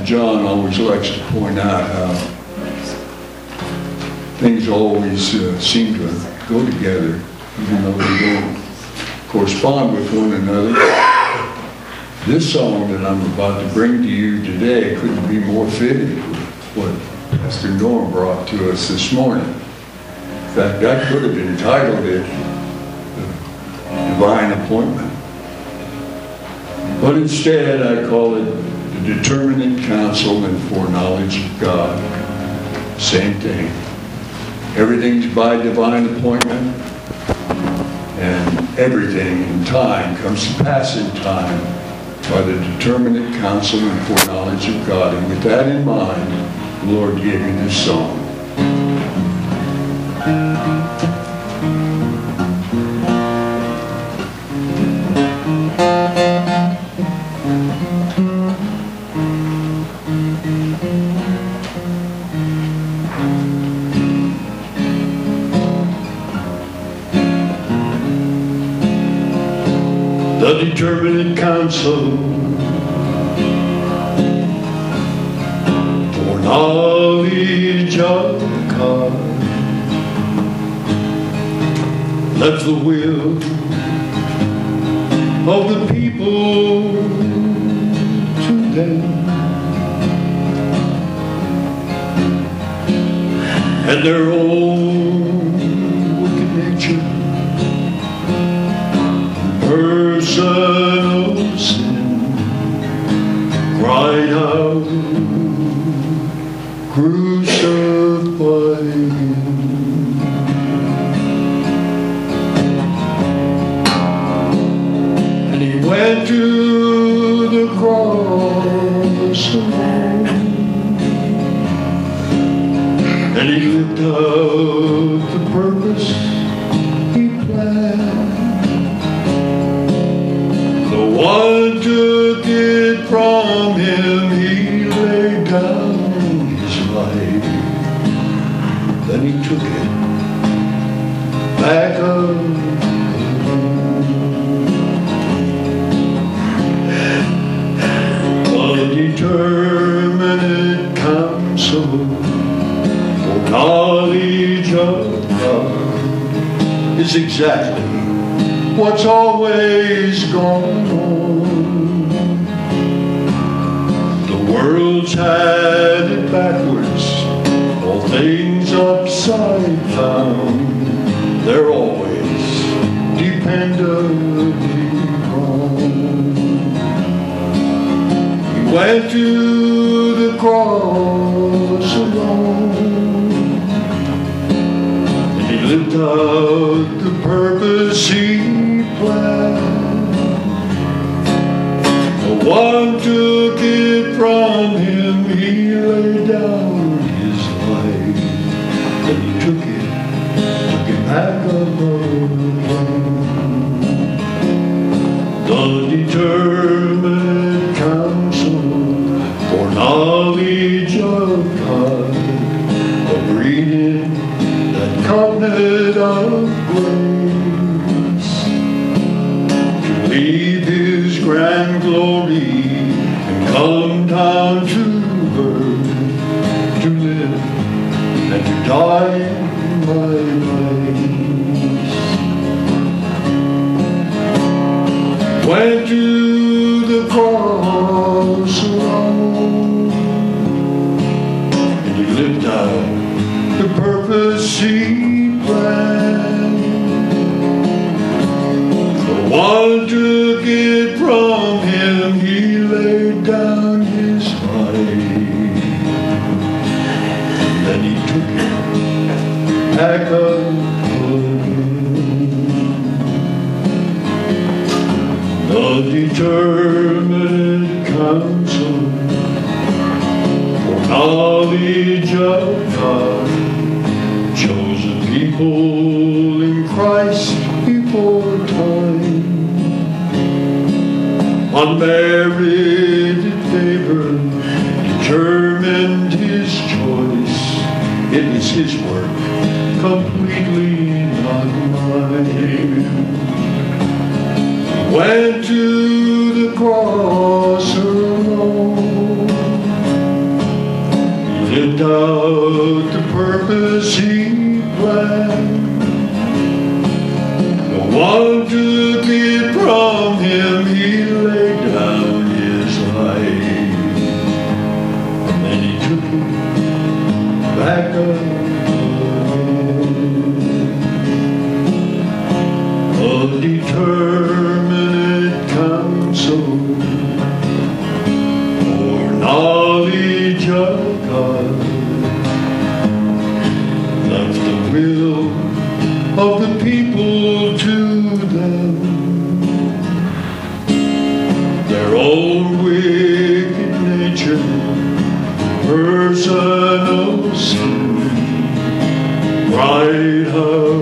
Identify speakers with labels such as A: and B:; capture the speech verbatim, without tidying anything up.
A: Pastor John always likes to point out how things always uh, seem to go together, even though they don't correspond with one another. This song that I'm about to bring to you today couldn't be more fitted with what Pastor Norm brought to us this morning. In fact, I could have entitled it Divine Appointment. But instead, I call it The Determinate Counsel and Foreknowledge of God. Same thing. Everything's by divine appointment, and everything in time comes to pass in time by the determinate counsel and foreknowledge of God. And with that in mind, the Lord gave me this song. The determinate counsel, foreknowledge of God, left the will of the people to them, and their own wicked nature, personal sin, cried out, crucify him. And he went to the cross alone, and he lived out the purpose he planned. One took it from him, he laid down his life. Then he took it back up again. The determinate counsel, foreknowledge of God, is exactly what's always gone on. The world's had it backwards, all things upside down. They're always dependably wrong. He went to the cross alone, and he lived out the purpose he the one took it from him, he laid down his life, and he took it, took it back up again. The determinate counsel, foreknowledge of God, agreed in that covenant of grace, leave his grand glory and come down to earth to live and to die in my place. Went to the cross alone, and he lived out the purpose he planned. The one took it from him, he laid down his life. Then he took it back up again. The determinate counsel, foreknowledge of God, chosen people in Christ before time, unmerited favor determined his choice. It is his work, completely not mine. Went to the cross alone, out the purpose he planned. No one took it from him, he laid down his life. And then he took it back up. A determinate counsel for knowledge of God left the will of the people to them. Their own wicked nature, personal sin, pride,